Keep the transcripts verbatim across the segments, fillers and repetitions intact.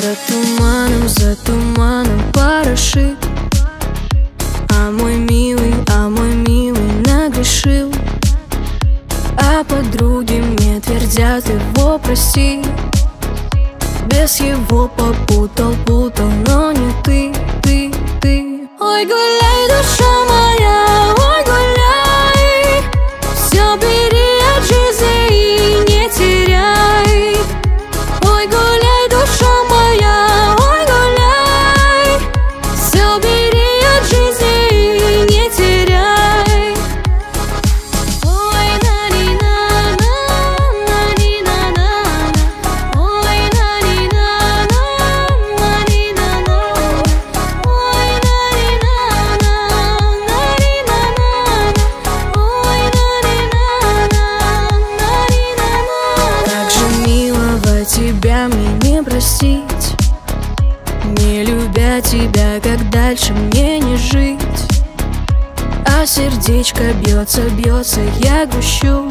За туманом, за туманом порошит. А мой милый, а мой милый нагрешил. А подруги мне твердят его прости. Без его попутал, путал, но не ты, ты, ты. Ой, гуляй, душа моя, ой, гуляй. Все бери от жизни и не теряй. Ой, гуляй, душа моя, ой, гуляй. Все бери от жизни и не теряй. Ой, на-ни-на-на, на-ни-на-на. Ой, на-ни-на-на, на-ни-на-на. Ой, на-ни-на-на, на-ни-на-на. Ой, на-ни-на-на, на-ни-на-на. Как же милого тебя мне не простить, не любя тебя, как дальше мне не жить. А сердечко бьется, бьется, я грущу.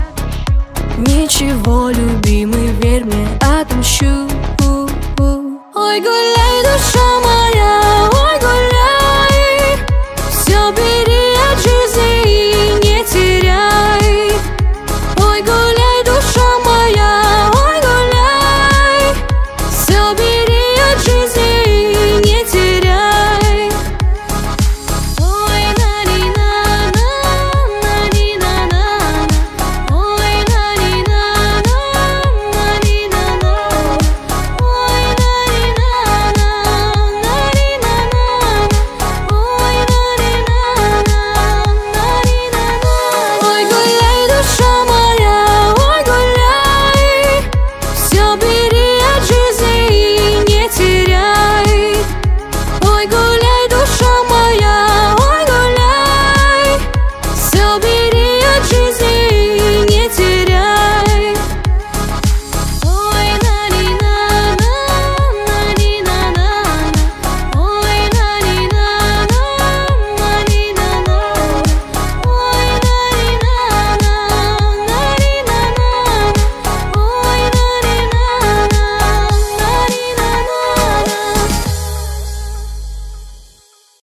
Ничего, любимый, верь мне, отомщу. Ой, гуляй, душа моя.